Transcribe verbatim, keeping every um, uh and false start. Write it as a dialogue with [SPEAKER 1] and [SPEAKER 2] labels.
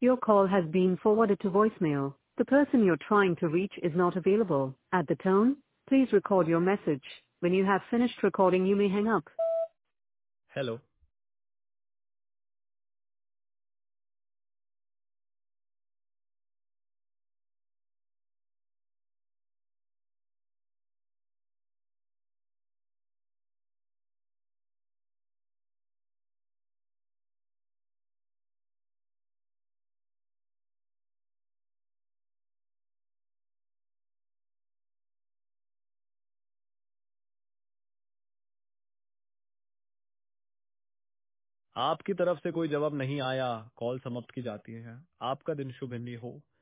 [SPEAKER 1] Your call has been forwarded to voicemail. The person you're trying to reach is not available. At the tone, please record your message. When you have finished recording, you may hang up.
[SPEAKER 2] Hello. आपकी तरफ से कोई जवाब नहीं आया, call समाप्त की जाती है। आपका दिन शुभ नहीं हो।